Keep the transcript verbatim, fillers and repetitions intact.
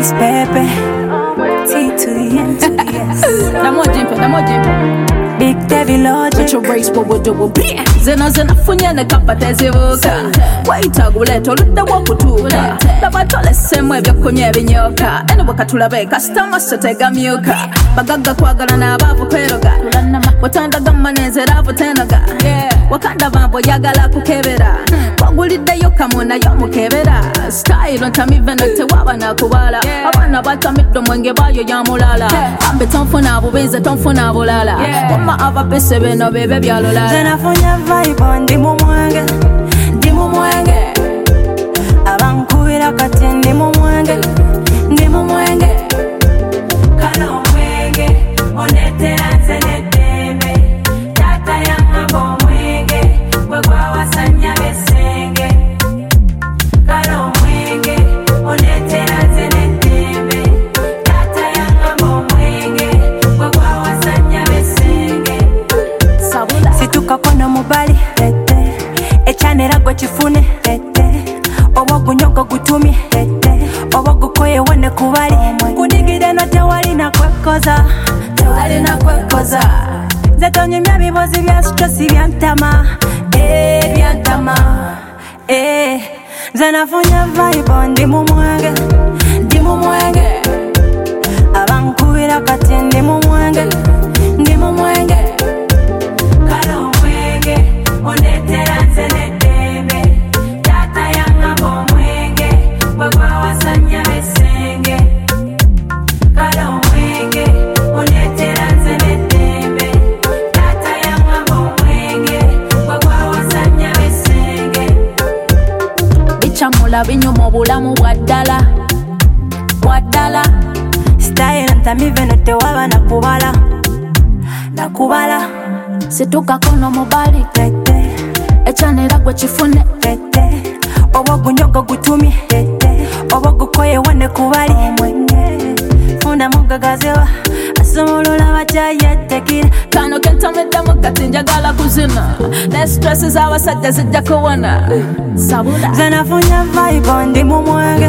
Miss Pepe, T to the N to the S. Namo jimpo, namo jimpo. Big Devi Logic. With your race, what would do? Zena zena funya ne kapate zivuka. Waita guleto luda wakutuka. Tabatole semwe bya kunye binyoka. Ene wakatula be customer setega myuka. Bagaga kwagala na abavu kweroga. Watanda gama nezera butenaga. Wakanda bambo yagala kukebera. Wagulide yoka muna yomukebera. Style ntami venete wabana kubala. Abana batamiddo mwenge bayo yamulala. Ambe tonfuna bubize tonfuna bulala. Wama ava pese beno bebe byalulala. Zena funya vibe ndi mu mwenge. Ndi mu mwenge. Abankubira kati ndi mu mwenge. Ndi mu mwenge. Kalo mwenge. Onetera nzenedembe. Tata yanga bo mwenge. Wegwa wasanya besenge. Kalo mwenge. Onetera nzenedembe. Tata yanga bo mwenge. Wegwa wasanya besenge. Sabula. Situka kono mubali. Tete. Echanera gwe chifune. Tete. Obo gunyoko gutumi. Tete. Obo gukoye wone kubali. Kudigide no tewali na kwekoza. Tewali na kwekoza. Zetonye mya bibozi bya stress byantama. Eh byantama. Eh. Zanafunya vibe ndi mu mwenge. Ndi mu mwenge. Abankubira kati ndi mu mwenge. Ndi mu mwenge. Kalo mwenge. Onetera nzenedembe. Tata yanga bo mwenge. Wegwa wasanya besenge. Kalo mwenge. Onetera nzenedembe. Tata yanga bo mwenge. Wegwa wasanya besenge. Bichamula binyumo bulamu bwaddala. Bwaddala. Style ntami venete waba nakubala. Nakubala. Situka kono mubali. Tete. Echanera gwe chifune. Tete. Obo gunyoko gutumi. Tete. Obo gukoye wone kubali. Mwenge. Funda mugagazewa. Asumulula bachaye tekira. Kano kentameddamu kati njagala kuzina. Ne stresses abasajja zijja kuwona. Sabula. Zanafunya vibe ndi mu mwenge.